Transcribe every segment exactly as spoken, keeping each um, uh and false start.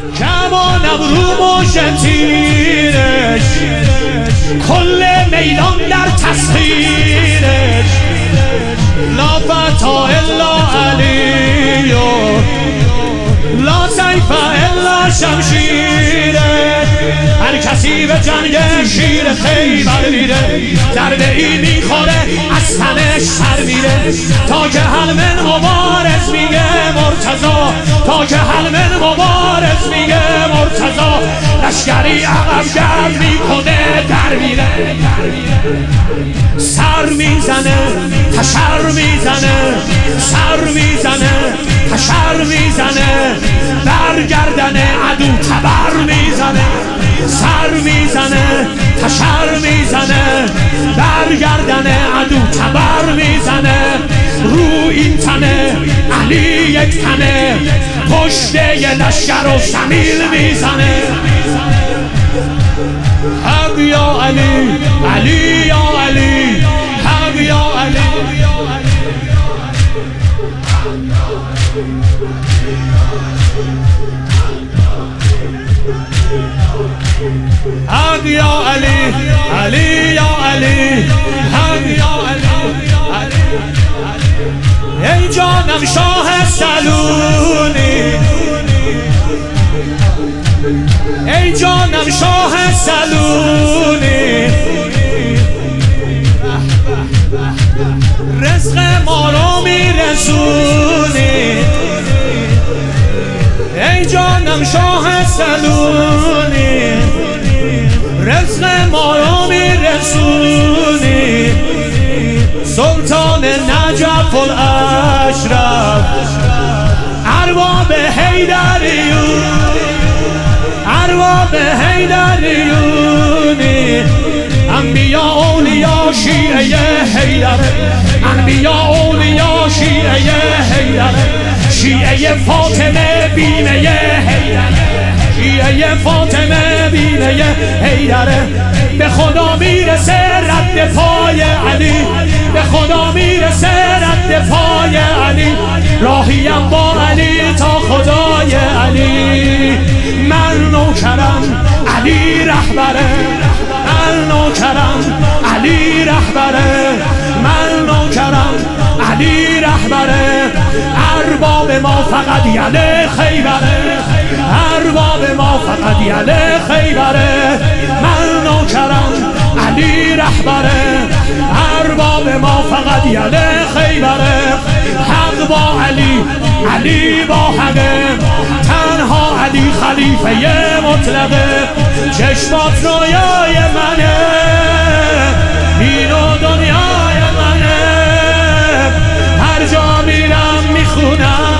کمانم رو موج تیرش، کل میدان در تسخیرش. لا فتا الا علی لا سیف الا شمشیره. هر کسی به جنگ شیر خیبر میره، ضربه ای میخوره از تنش سر میره. تا که حلمن مبارز میگه مرتضی، تا که حلمن مبارز میگه مرتضی. لشکری عقب گرد میکنه در میره، سر میزنه تشر میزنه، سر میزنه تشر میزنه. برگردن عدو تبر میزنه، سر میزنه تشر میزنه. برگردن عدو تبر میزنه. رو این تنه علی یک تنه، پشته ی لشکر و زمین میزنه. حق یا علی، علی یا علی، حق یا علی. حق یا علی، علی یا علی، حق یا علی. ای جانم شاه سلونی، ای جانم شاه سلونی. رزق ما رو میرسونی، ای جانم شاه سلونی. رزق ما رو میرسونی. سلطان نجف الاشرف، ارباب حیدریون، ارباب حیدریونی. انبیا اولیا شیعه حیدره، انبیا اولیا شیعه حیدره. شیعه فاطمه بینه حیدره، شیعه فاطمه بینه حیدره. به خدا میرسه رد پای علی، به خدا میرسه رد پای علی. راهیم با علی تا خدای علی. من نوکرم علی رهبره، من نوکرم علی رهبره، من نوکرم علی رهبره. ارباب ما فقط یله خیبره، ارباب ما فقط یله خیبره. من نوکرم علی رهبره، ارباب ما فقط یله خیبره. حق با علی، علی با حقه، تنها علی خلیفه مطلقه. چشمات رویای منه، این و دنیای منه. هر جا میرم میخونم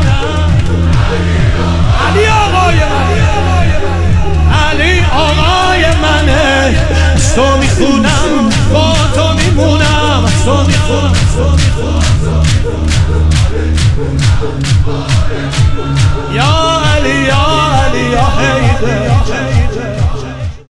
علی آقای منه، علی آقای منه. از تو میخونم، با تو میمونم، از تو میخونم. یا علی یا علی یا حیدر.